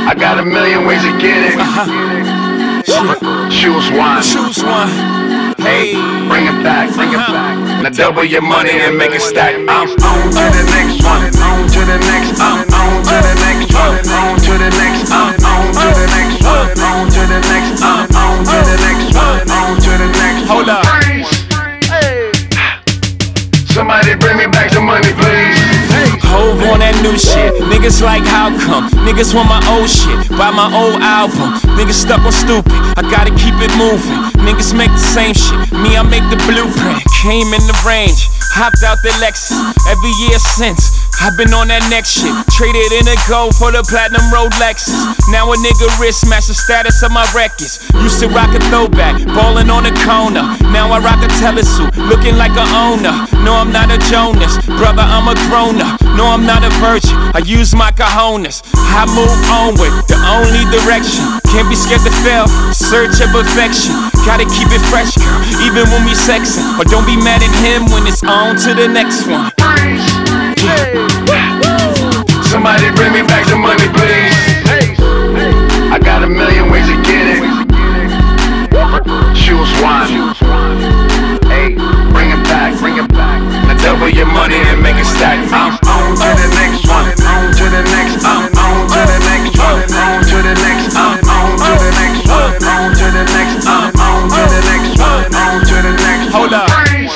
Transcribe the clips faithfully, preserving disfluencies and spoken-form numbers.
I got a million ways to get it. Uh-huh. Choose one. Choose one. Hey, Bring it back, bring it back. Now double your money and make it stack. I'm on to the next one. On to the next. I'm on to the next one. On to the next. I'm on to the next one. On to the next. I'm on to the next one. On to the next. hold up. Somebody bring me back some money, please. Hove on that new shit. Niggas like how come? Niggas want my old shit. Buy my old album. Niggas stuck on stupid. I gotta keep it moving. Niggas make the same shit. Me, I make the blueprint. Came in the range. Hopped out the Lexus. Every year since. I've been on that next shit. Traded in a gold for the platinum Rolexes. Now a nigga wrist match the status of my records. Used to rock a throwback, ballin' on the corner. Now I rock a telesuit, looking like a owner. No, I'm not a Jonas, brother, I'm a grown-up. No, I'm not a virgin, I use my cojones. I move onward, the only direction. Can't be scared to fail, search of perfection. Gotta keep it fresh, girl, even when we sexin'. Or don't be mad at him when it's on to the next one. Somebody bring me back some money, please. I got a million ways to get it. Choose one. Hey, bring it back, bring it back. Now double your money and make it stack. I'm on to the next one. On to the next. I'm on to the next one. On to the next. I'm on to the next one. On to the next. I'm on to the next one. On to the next. Hold up.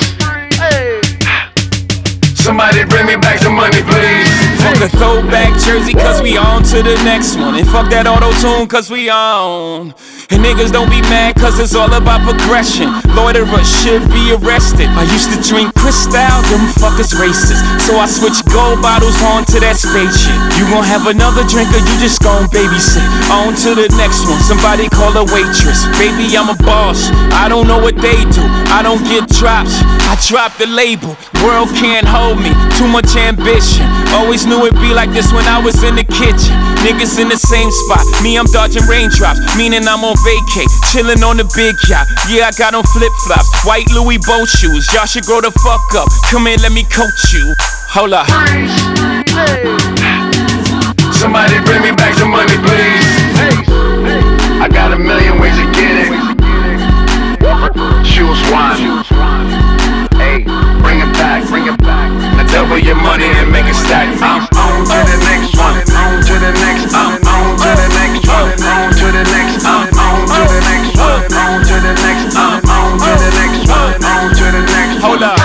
Somebody bring me back some money, please. Fuck a throwback jersey, cause we on to the next one. And fuck that auto-tune, cause we on. And niggas don't be mad, cause it's all about progression. Loiterers should be arrested. I used to drink Cristal, them fuckers racist. So I switched gold bottles on to that spaceship. You gon' have another drink or you just gon' babysit. On to the next one, somebody call a waitress. Baby, I'm a boss, I don't know what they do. I don't get drops, I drop the label. World can't hold me, too much ambition. Always knew it'd be like this when I was in the kitchen. Niggas in the same spot, me I'm dodging raindrops. Meaning I'm on vacay, chillin' on the big yacht. Yeah, I got on flip-flops, white Louis boat shoes. Y'all should grow the fuck up, come in, let me coach you. Hold up. Somebody bring me back some money, please. I got a million ways to get it. Choose one. Hey, bring it back, bring it back. Now double your money and make it stack. I'm on to the next one. On to the next. I'm on to the next one. On to the next. I'm on to the next one. On to the next. I'm on to the next one. On to the next. Hold up.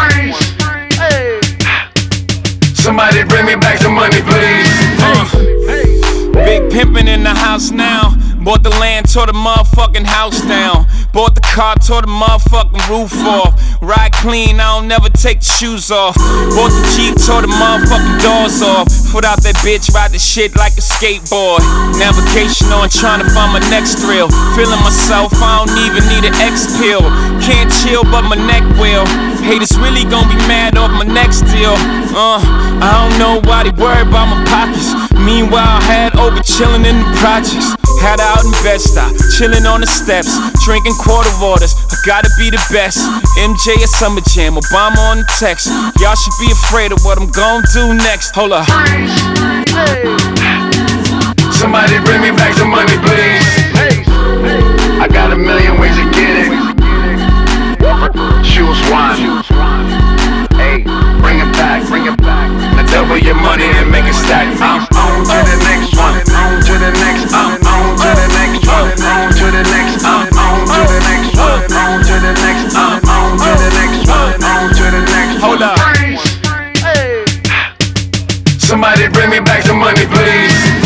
Somebody bring me back some money, please. Uh, big pimpin' in the house now. Bought the land, tore the motherfucking house down. Bought the car, tore the motherfucking roof off. Ride clean, I don't never take the shoes off. Bought the Jeep, tore the motherfucking doors off. Foot out that bitch, ride the shit like a skateboard. Navigation on, trying to find my next thrill. Feeling myself, I don't even need an X pill. Can't chill, but my neck will. Haters really gon' be mad off my next deal. Uh, I don't know why they worry about my pockets. Meanwhile, I had over chillin' in the projects. Had out in Bed-Stuy, chillin' on the steps, drinking quarter waters. I gotta be the best. M J at Summer Jam, Obama on the text. Y'all should be afraid of what I'm gon' do next. Hold up. Somebody bring me back some money, please. I got a million ways to get it. Choose one. Hey, bring it back, bring it back. Now double your money and make it stack. I'm on to the next one. On to the next. I'm on to the next one. On to the next. I'm on to the next one. On to the next. I'm on to the next one. On to the next. Hold up. Somebody bring me back some money, please.